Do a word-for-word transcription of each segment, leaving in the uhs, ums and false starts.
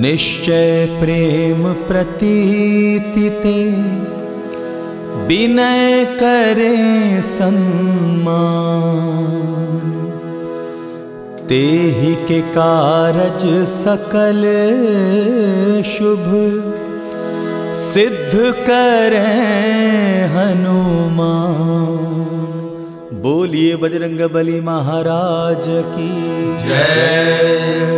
निश्चय प्रेम प्रतीति ते विनय करे सम्मान। तेहि के कारज सकल शुभ सिद्ध करें हनुमान। बोलिए बजरंगबली महाराज की जय।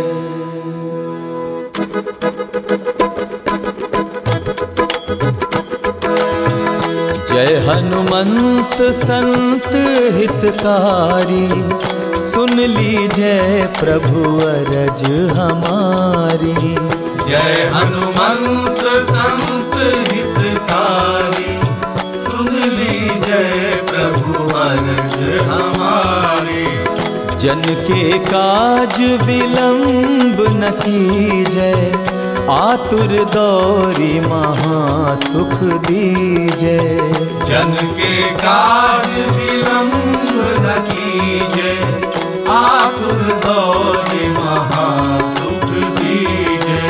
जय हनुमंत संत हितकारी, सुन लीजिए प्रभु अरज हमारी। जय हनुमंत संत हितकारी, सुन लीजिए प्रभु अरज हमारी। जन के काज विलंब न कीजय, आतुर दौरी महासुख दीजय। जन के काज विलंब न कीजय, आतुर दौरी महासुख दीजय।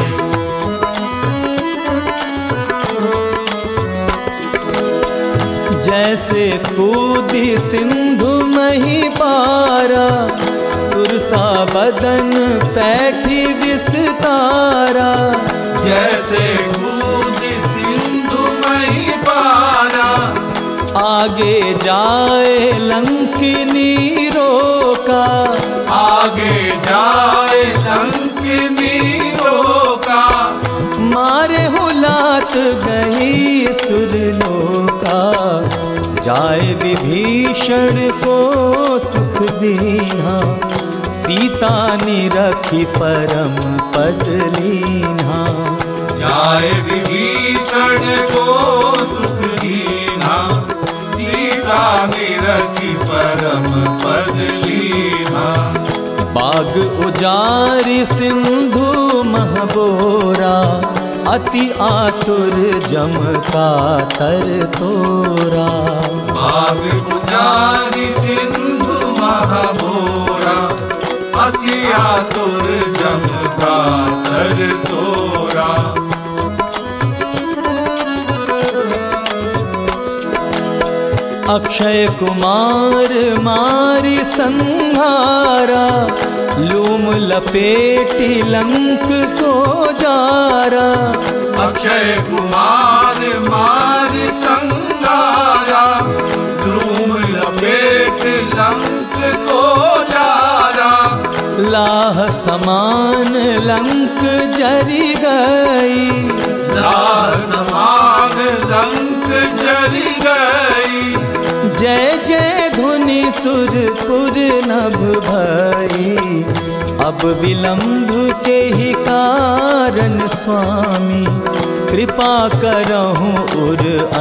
जैसे कूदी सिंधु मही पारा, सुरसा बदन पैठी विस्तारा। जैसे कूदी सिंधु मही पारा, आगे जाए लंकिनी रोका। आगे जाए लंकिनी रोका। मारे हुलात गई सुरलोका, जाए विभीषण को सुख दीना। सीता निरखी परम पद लीना। जाए विभीषण को सुख दीना, सीता निरखी परम पद लीना। बाग उजारि सिंधु महबोरा, अति आतुर जम का तर तोरा। बाग उजारि सिंधु महबोरा, अति आतुर जम का तर तोरा। अक्षय कुमार मारी संहारा, लूम लपेटी लंक को जारा। अक्षय कुमार मार संगारा, लूम लपेट लंक को जारा। लाह समान लंक जरी गई, लाह समान लंक जरी गई। जय जय धुनि सुरपुर नभ भई, अब विलंब के ही कारण स्वामी। कृपा करहु उर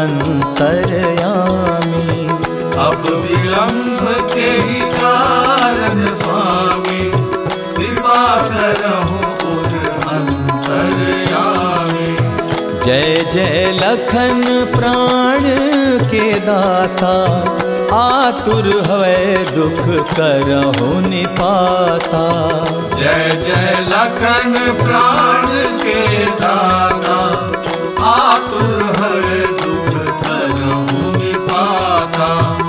अंतरयामी। अब विलंब के ही कारण स्वामी, कृपा करहु उर अंतरयामी। जय जय लखन प्राण के दाता, आतुर हवै दुख करहु निपाता। जय जय लखन प्राण के दाता, आतुर हवै दुख करहु निपाता।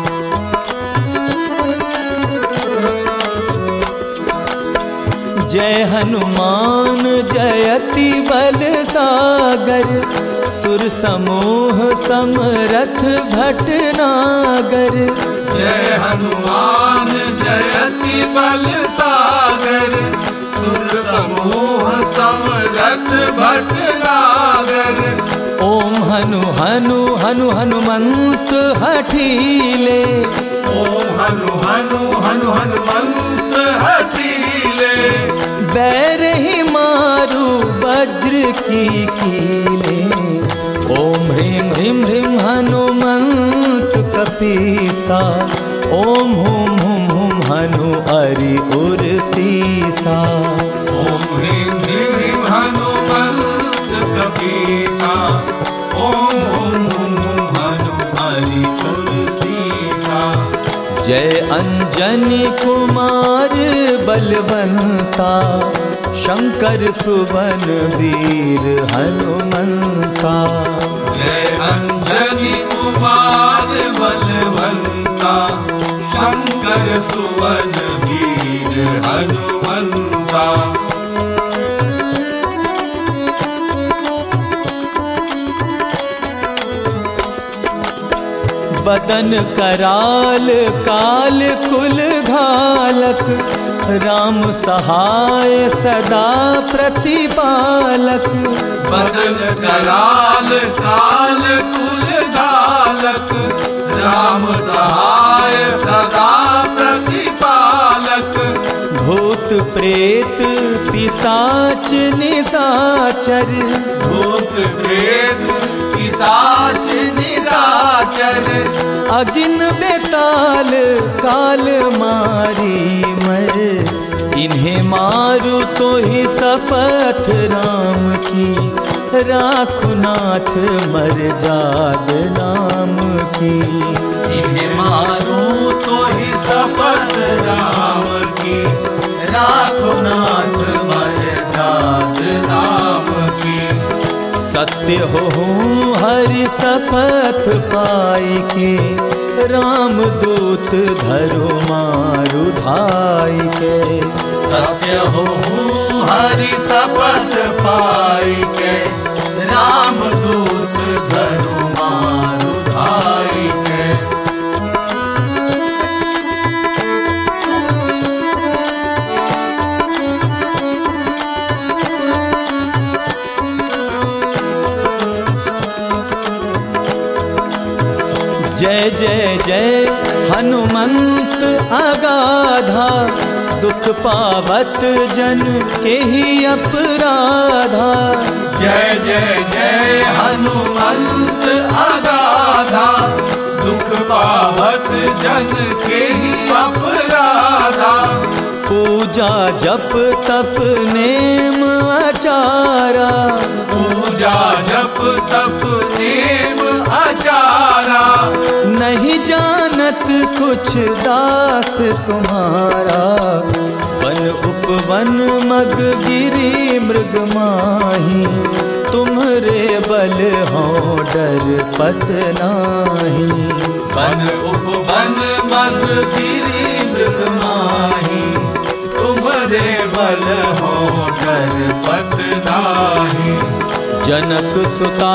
जय हनुमान जयति बल सागर, सुर समूह समरथ भटनागर। जय हनुमान जयति बल सागर, सुर समूह समरथ भटनागर। ओम हनु हनु हनु हनुमंत हठीले। ओम हनु हनु हनु हनुमंत हठीले। बैर ही मारू वज्र की कीले। ओम ह्रीं ह्रीं ह्रीं हनुमंत कपीसा, ओम हुम हुम हुम हनु अरि उर सीसा। ओम ह्रीं ह्रीं ह्रीं हनुमंत कपीसा, ओम हुम हुम हुम हनु अरि उर सीसा। जय अंजनी कुमार बलवंता, शंकर सुवन वीर हनुमंता। जय अंजनी कुमार बलवंता, शंकर सुवन वीर हनुमंता। बदन कराल काल कुल घालक, राम सहाय सदा प्रतिपालक। बदन कराल काल कुल घालक, राम सहाय सदा प्रतिपालक। भूत प्रेत पिशाच निशाचर, भूत प्रेत पिशाच निशाचर। अगिन बेताल काल मारी मर, इन्हें मारू तो ही शपथ राम की, राखु नाथ मर जाद नाम की। इन्हें मारू तो ही शपथ राम की, राखु नाथ मर जाद नाम की। सत्य हो हरि शपथ पाई के, राम दूत धरो मारु धाई के। सत्य हो हरि शपथ पाई के, राम दूत धरो मारु धाई के। जय जय जय हनुमंत अगाधा, दुख पावत जन के ही अपराधा। जय जय जय हनुमंत अगाधा, दुख पावत जन के ही अपराधा। पूजा जप तप नेम आचारा, पूजा जप तप नेम आचारा। नहीं जानत कुछ दास तुम्हारा, वन उपवन मग गिरी मृग माही। तुम्हरे बल हो डर पत नाही, वन उपवन मग गिरी मृग माही। तुम्हरे बल हो डर पत नाही। जनक सुता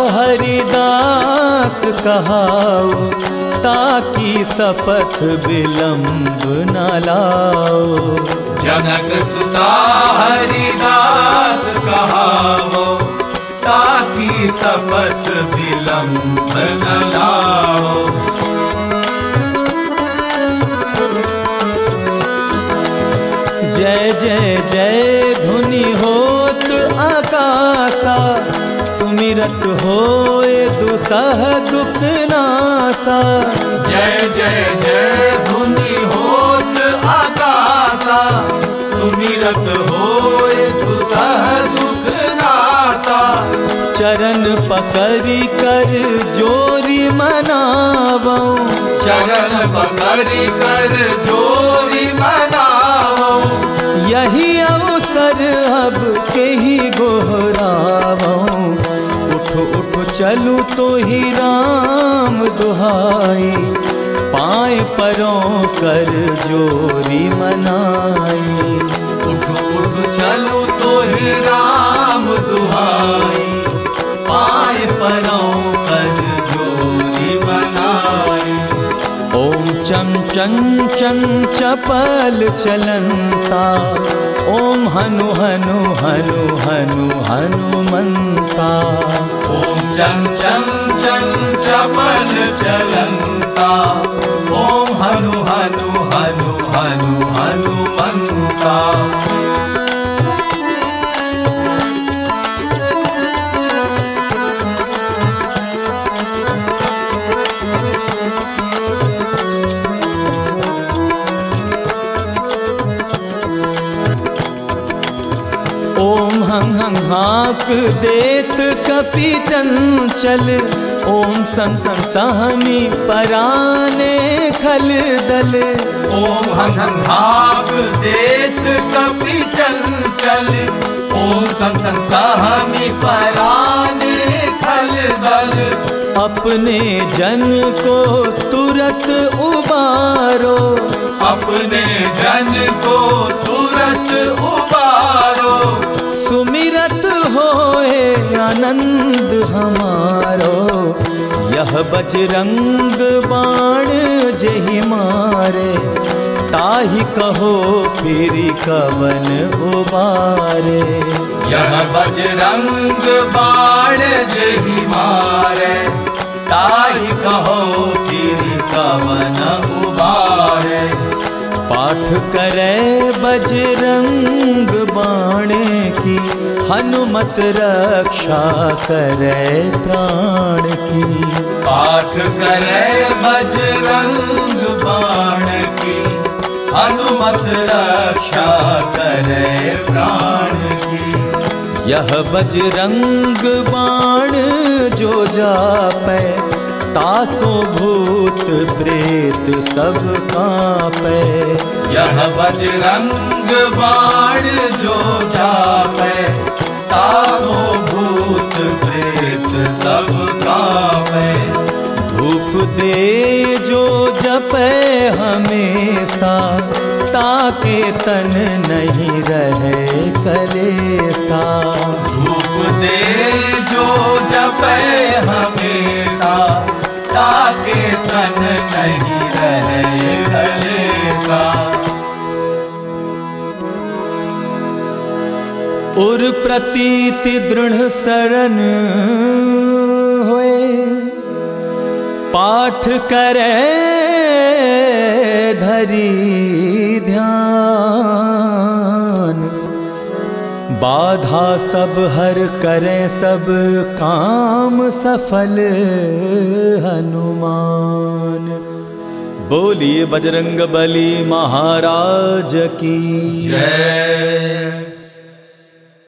हरिदास कहाओ, ताकि शपथ विलंब न लाओ। जनक सुता हरिदास कहावो, ताकि शपथ विलंब न लाओ। जय जय जय धुनि होत आकाशा, सुमिरत होए दुसह दुख नासा। जय जय जय धुनि होत आकाशा, सुमिरत होए दुसह दुख नासा। चरण पकड़ी कर जोरी मनावो, चरण पकड़ी कर जोरी मनावो। यही अवसर अब के ही गोहरावो। उठ उठ चलू तो ही राम दुहाई, पाए परों कर जोरी मनाई। उठ उठ चलू तो ही राम दुहाई, पाए परों कर जोरी मनाई। ओम चम चं चं चपल चलंता, ओम हनु हनु हनु हनु हनुमंता। ओम चं चं चं चपल चलंता, ओम हनु हनु हनु हनु हनुमंता। ओम हं हं हाक देत कपि चंचल, ओम सं सं सहमी पराने खल दल। ओम हं हं हाक देत कपि चंचल, ओम सं सं सहमि पराने खल दल। अपने जन को तुरत उबारो, अपने जन को तुरत उबारो। सुमिरत होए आनंद हमारो, यह बजरंग बाण जेहि मारे, ताहि कहो फिर कवन उबारे। यह बजरंग बाण जेहि मारे, ताहि कहो फिर कवन उबारे। पाठ करे बजरंग बाण की, हनुमत रक्षा करे प्राण की। पाठ करे बजरंग बाण की, हनुमत रक्षा करे प्राण की। यह बजरंग बाण जो जापै, तासो भूत प्रेत सब कांपै। यह बजरंग बाण जो जापै, तासो भूत प्रेत सब कांपै। धूप दे जो जपै हमेशा, ताके तन नहीं रहे कलेसा। धूप दे जो जपै हमेशा, ताके तन नहीं रहे कलेसा। उर प्रतीति दृढ़ शरण होए, पाठ करे धरी ध्यान। बाधा सब हर करे सब काम सफल हनुमान। बोलिए बजरंग बली महाराज की जय।